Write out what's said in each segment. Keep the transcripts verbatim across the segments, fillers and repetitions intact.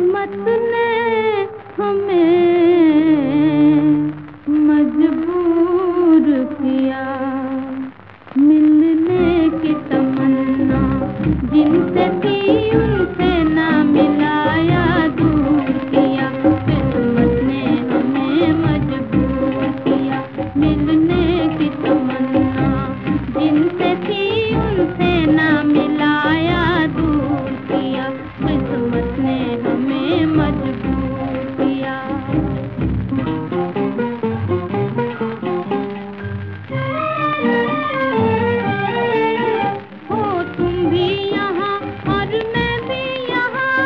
किस्मत ने हमें मजबूर किया, मिलने की तमन्ना जिनसे थी उनसे ना मिलाया, दूर किया। किस्मत ने हमें मजबूर किया, मिलने की तमन्ना जिनसे थी उनसे ना मिलाया, दूर किया। किस्मत ने हमें मजबूर किया। हो तुम भी यहाँ और मैं भी यहाँ,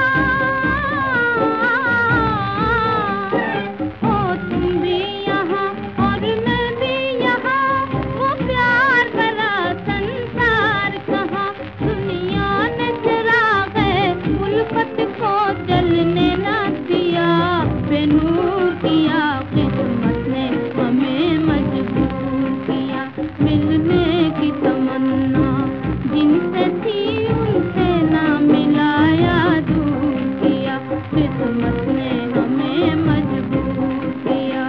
हो तुम भी यहाँ और मैं भी यहाँ, वो प्यार भरा संसार कहाँ। दुनिया ने चिराग़े उल्फत को जलने ना दिया, बेनूर किया। किस्मत ने हमें मजबूर किया, मिलने की तमन्ना जिनसे थी उनसे ना मिलाया, दूर किया। किस्मत ने हमें मजबूर किया।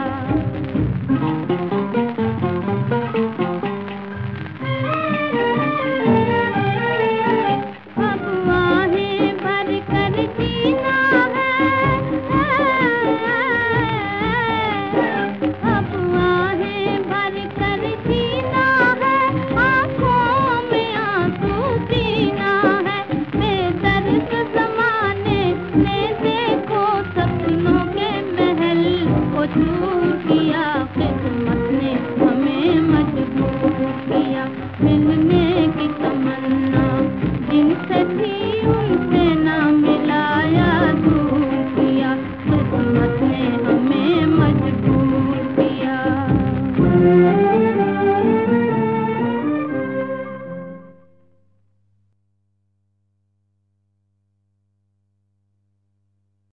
अब आहें भर कर जीना है, अब आहें भर कर जीना है, आँखों में आंसू पीना है। बेदर्द ज़माने ने देखो सपनों के महल को चूर